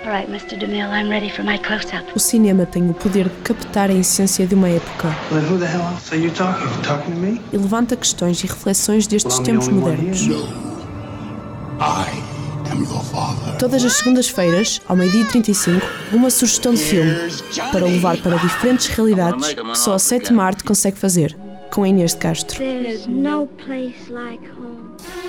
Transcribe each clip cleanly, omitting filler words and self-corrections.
All right, Mr. DeMille, I'm ready for my close-up. O cinema tem o poder de captar a essência de uma época Well, then who the hell else are you talking? Talking to me? e levanta questões e reflexões destes tempos modernos. I am your father. Todas as segundas-feiras, ao 12h35, uma sugestão de filme para o levar para diferentes realidades que só a Sétima Arte consegue fazer, com a Inês de Castro. There's no place like home.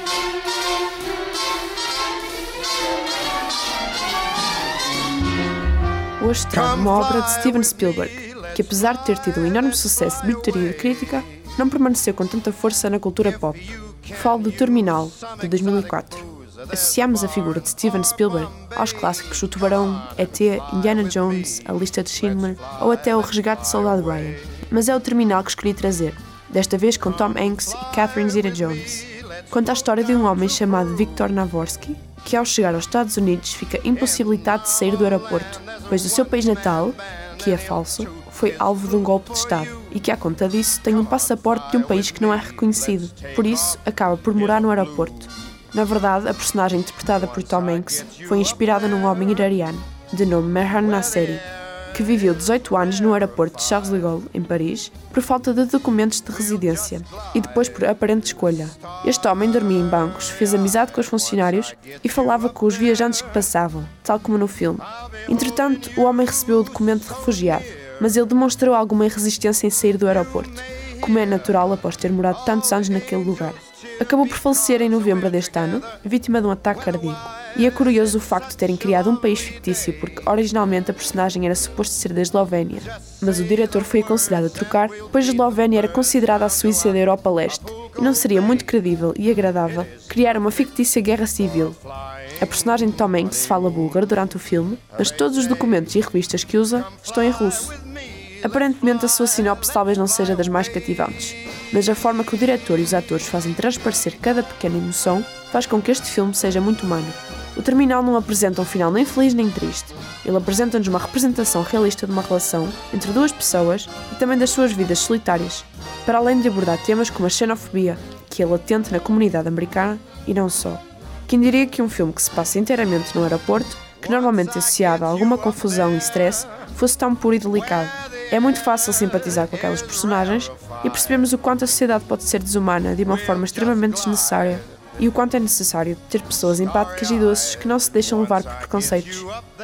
Hoje trago uma obra de Steven Spielberg, que apesar de ter tido um enorme sucesso de bilheteria e de crítica, não permaneceu com tanta força na cultura pop. Falo do Terminal, de 2004. Associamos a figura de Steven Spielberg aos clássicos O Tubarão, E.T., Indiana Jones, A Lista de Schindler ou até O Resgate do Soldado Ryan. Mas é o Terminal que escolhi trazer, desta vez com Tom Hanks e Catherine Zeta-Jones. Conta a história de um homem chamado Viktor Navorski, que ao chegar aos Estados Unidos fica impossibilitado de sair do aeroporto, pois o seu país natal, que é falso, foi alvo de um golpe de Estado e que, à conta disso, tem um passaporte de um país que não é reconhecido. Por isso, acaba por morar no aeroporto. Na verdade, a personagem interpretada por Tom Hanks foi inspirada num homem iraniano, de nome Mehran Nasseri, que viveu 18 anos no aeroporto de Charles de Gaulle, em Paris, por falta de documentos de residência e depois por aparente escolha. Este homem dormia em bancos, fez amizade com os funcionários e falava com os viajantes que passavam, tal como no filme. Entretanto, o homem recebeu o documento de refugiado, mas ele demonstrou alguma resistência em sair do aeroporto, como é natural após ter morado tantos anos naquele lugar. Acabou por falecer em novembro deste ano, vítima de um ataque cardíaco. E é curioso o facto de terem criado um país fictício, porque originalmente a personagem era suposto ser da Eslovénia, mas o diretor foi aconselhado a trocar, pois a Eslovénia era considerada a Suíça da Europa Leste, e não seria muito credível e agradável criar uma fictícia guerra civil. A personagem de Tom Hanks fala búlgaro durante o filme, mas todos os documentos e revistas que usa estão em russo. Aparentemente a sua sinopse talvez não seja das mais cativantes, mas a forma que o diretor e os atores fazem transparecer cada pequena emoção faz com que este filme seja muito humano. O Terminal não apresenta um final nem feliz nem triste. Ele apresenta-nos uma representação realista de uma relação entre duas pessoas e também das suas vidas solitárias, para além de abordar temas como a xenofobia, que é latente na comunidade americana e não só. Quem diria que um filme que se passa inteiramente no aeroporto, que normalmente é associado a alguma confusão e stress, fosse tão puro e delicado? É muito fácil simpatizar com aquelas personagens e percebemos o quanto a sociedade pode ser desumana de uma forma extremamente desnecessária e o quanto é necessário ter pessoas empáticas e doces que não se deixam levar por preconceitos.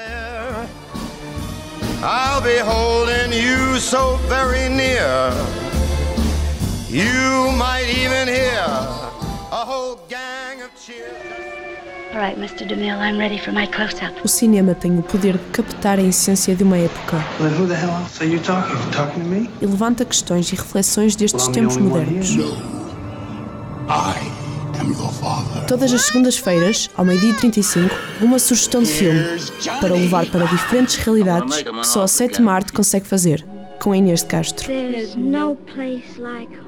I'll be holding you so very near. You might even hear a whole gang of cheers. All right, Mr. DeMille, I'm ready for my close-up. O cinema tem o poder de captar a essência de uma época Well, then who the hell else are you talking? Talking to me? e levanta questões e reflexões destes tempos modernos. I am your father. Todas as segundas-feiras, ao 12h35, uma sugestão de filme para o levar para diferentes realidades que só a Sétima Arte consegue fazer, com a Inês de Castro. There's no place like home.